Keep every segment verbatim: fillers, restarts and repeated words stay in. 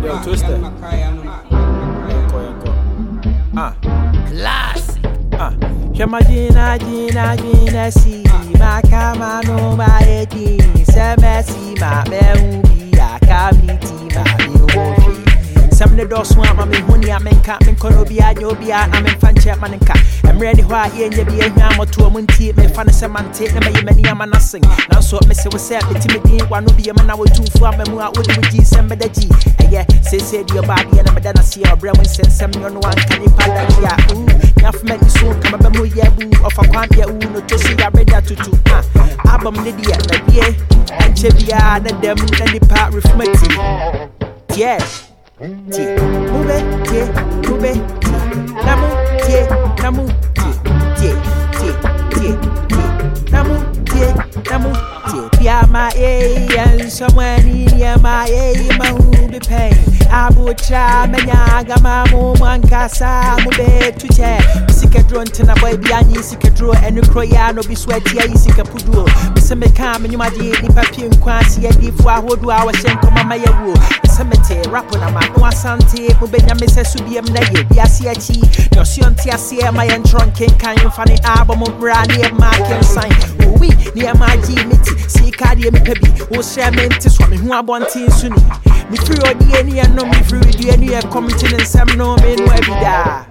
Yo, Twister. Ah, classic. ah. Shema Gina, Gina, Gina, see my camano, my edi, Semesi, my Behubi, I can't meet my Behubi. Some the doors want my honey, I'm in Cap, and Colobia, Yobia, I'm in Fanchap Manka. I'm ready why you and be a hammer to a munti, my fan semantic, and my many am nothing. Now, so Mister was said, but Timothy, one will be a man I would do for me, what would you G, some the G. Yeah, say, say, your body, and I'm a dana see a brown sense, some on one can you pad ya. Ooh, Yaf met the soul, come up a ya boo, of a quant ya, no to see a red to two. Album Lydia, the B A, and Chevia, and them, and the part reflecting. Yeah. Ti, mube, ti, mube, ti, namu, ti, namu, ti, ti, ti, ti, ti, namu, ti, namu, ti. Pia ma e, and someone in my e, ma who be pain. Abu cha, menyaga mamu, mankasa, mube, to chair. Sika drone tina boy, biani, sika draw, and the croyano be sweaty, I sika pudu. Mister Mekam, and you might be papier and quansi, and if I would do our shank on my woo. Cemetery, rap on a man, no asante, Mubena Missus Subium Naggy, Biasiachi, no Siontia Sia, my entrunk king, kind of funny album of Brandy and Mark and sign. We near my G Mitty, see Cardi and Pebby, who share men to swap me who I want to soon. Me through the any and no me through the any of commenting and some no men where we die.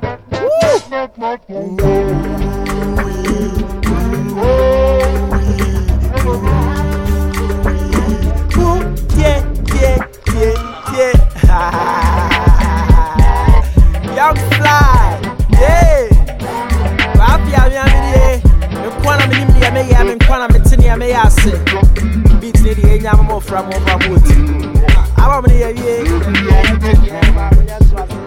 Yeah, yeah, yeah, yeah. Young fly, yeah. Papi, I'm here. The Kwana Minimia may have been Kwana Metinia may I say. Beats near the Yamamo from over Wood. I'm over here, yeah.